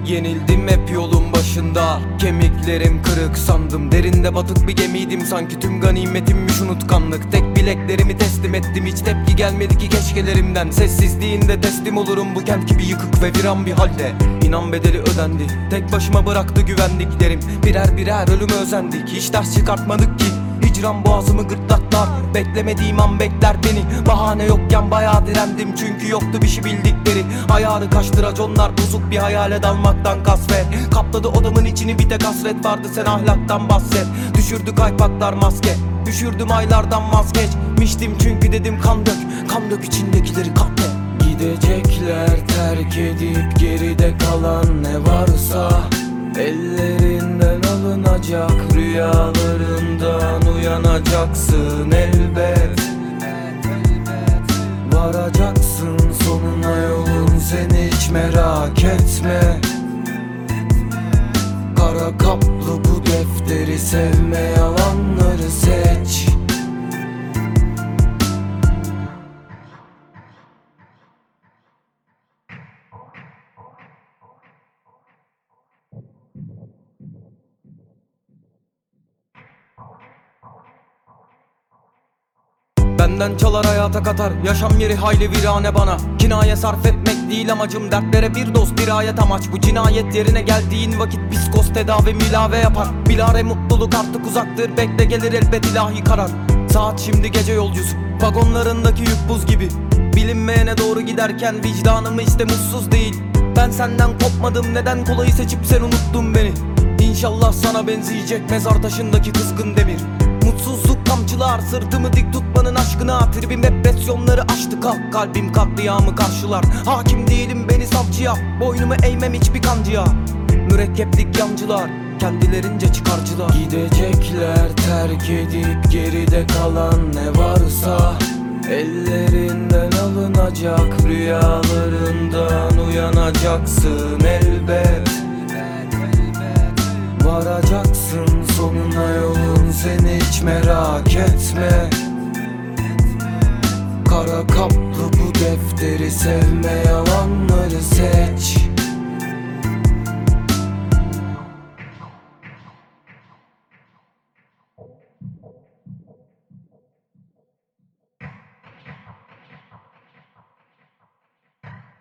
Yenildim hep yolun başında, kemiklerim kırık sandım. Derinde batık bir gemiydim sanki, tüm ganimetimmiş unutkanlık. Tek bileklerimi teslim ettim, hiç tepki gelmedi ki keşkelerimden. Sessizliğinde teslim olurum bu kent gibi yıkık ve viran bir halde. İnan bedeli ödendi, tek başıma bıraktı güvendiklerim. Birer birer ölüme özendik, hiç ders çıkartmadık ki. Hicran boğazımı gırtlaklar, beklemediğim an bekler beni. Bahane yokken bayağı direndim çünkü yoktu bir şey bildikleri. Ayarı kaçtı raconlar, bozuk bir hayale dalmaktan kasvet. Kapladı odamın içini bir tek hasret vardı, sen ahlaktan bahset. Düşürdü kaypaklar maske, düşürdüm aylardan vazgeçmiştim. Çünkü dedim kan dök içindekileri katle. Gidecekler terk edip geride kalan ne varsa ellerinden alınacak, rüyalarından uyanacaksın elbet. Varacaksın sonuna yolun, sen hiç merak etme. Kara kaplı bu defteri sevme, yalanları seç. Benden çalar hayata katar, yaşam yeri hayli virane bana. Kinaye sarf etmek değil amacım, dertlere bir doz bir ayet amaç. Bu cinayet yerine geldiğin vakit psikos tedavi milave yapar. Bilare mutluluk artık uzaktır, bekle gelir elbet ilahi karar. Saat şimdi gece yolcusu, vagonlarındaki yük buz gibi. Bilinmeyene doğru giderken vicdanımı iste mutsuz değil. Ben senden kopmadım, neden kolayı seçip sen unuttun beni. İnşallah sana benzeyecek mezar taşındaki kızgın demir. Mutsuzluk kamçılar, sırtımı dik tutmanın aşkına. Tribim depresyonları aştı, kalk kalbim katliamı karşılar. Hakim değilim beni savcıya, boynumu eğmem hiçbir kancıya. Mürekkeplik yancılar, kendilerince çıkarcılar. Gidecekler terk edip geride kalan ne varsa ellerinden alınacak, rüyalarından uyanacaksın elbet. Varacaksın sonuna yolun, sen hiç merak etme. Kara kaplı bu defteri sevme, yalanları seç.